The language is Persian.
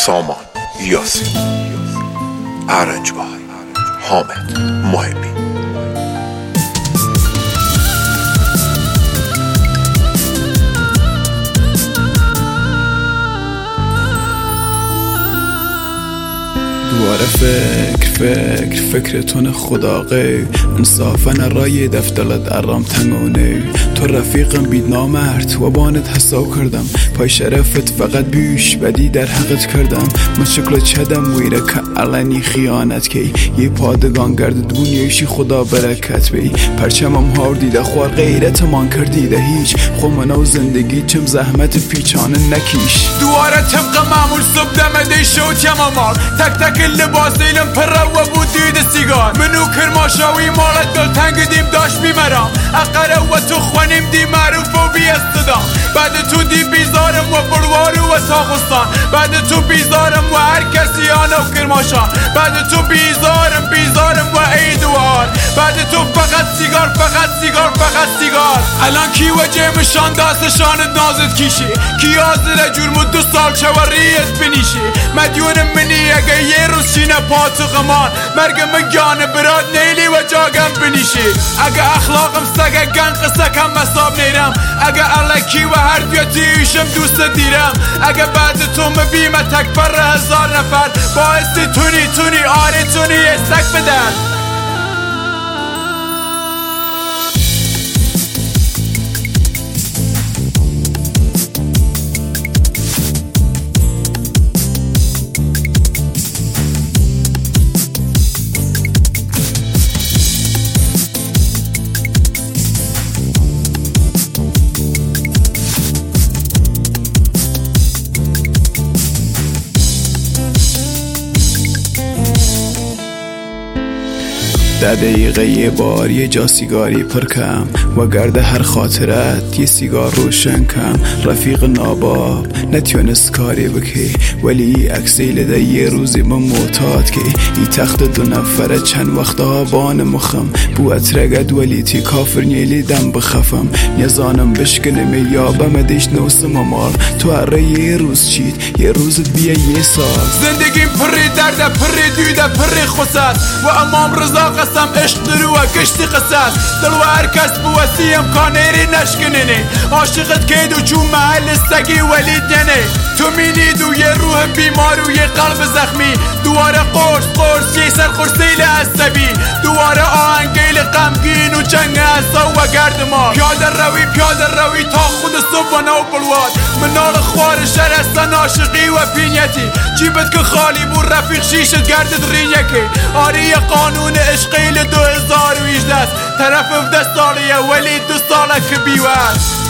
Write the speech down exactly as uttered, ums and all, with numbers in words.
سامان یاسین، ارنجبار حامد محبی. دوباره فکر فکر فکرتون خدا غیر انصافا رای دفتلت ارام تنگونه تو رفیقم بید نامرد و بانت حساب کردم پای شرفت فقط بیش بدی در حقت کردم من شکل چدم ویره که علنی خیانت کی یه پادگان گرد دنیایشی خدا برکت بی پرچمم هار دیده خوار غیرت من کردیده هیچ خو منو زندگی چم زحمت پیچانه نکیش دواره طبق معمول صبح دمده شو تمامار تک تک لباس دیلم پره و بود دید سیگار منو کرماشاوی مالت دل تنگ دیم داشت بیمرم اقره و تو خوانیم دی معروف و بی استدام بعد تو دی بیزارم و بروارو و تاغستان بعد تو بیزارم و هر کسی آنو کرماشان بعد تو بیزارم بیزارم و ایدوار بعد تو فقط سیگار فقط سیگار فقط سیگار الان کی وجه مشان داستشانت نازت کیشی کی آزره جرم دو سال چوریت بنیشی مدیون منی اگه یه روز چینه پاتو غمان مرگم گانه براد نیلی و جاگم بنیشی اگه اخلاقم سگه گن قصه کم مساب نیرم اگه علکی و هر بیاتیشم دوست دیرم اگه بعد تو مبیمه تک پر هزار نفر باعثی تونی تونی آره تونی یه سک بدن ده دقیقه یه بار یه جا سیگاری پر کم و گرده هر خاطرت یه سیگار روشن کم رفیق ناباب نتیونست کاری بکی ولی اکسیل ده یه روزی من معتاد که ای تخت دو نفره چند وقت آبان مخم بو اترگد ولی تی کافر نیلی دم بخفم نزانم بشکنم یابم دیش نوسم مال تو اره یه روز چید یه روزت بیا یه سال زندگیم پری درده پری دویده پری خصد و امام رضا قسم عشق درو و کشتی قصد دل و هر کس بوسی امکانیری نشکنینی عاشقت کید و چون محل سگی ولید ینی تو مینید و یه روح بیمار و یه قلب زخمی دواره قرص قرص یه سر قرصیل عصبی دواره آهنگیل غمگین و جنگ اصا و گردمان پیاده روی پیاده روی تا خود صبح و نو بلواد منال خوار شرستن عاشقی و پینیتی جیبت که خالی بور رفیق شیشت گردد رینیکی آری قانون عشقیل دو هزار و هجده طرف افده سالیه ولی دو ساله که بیوست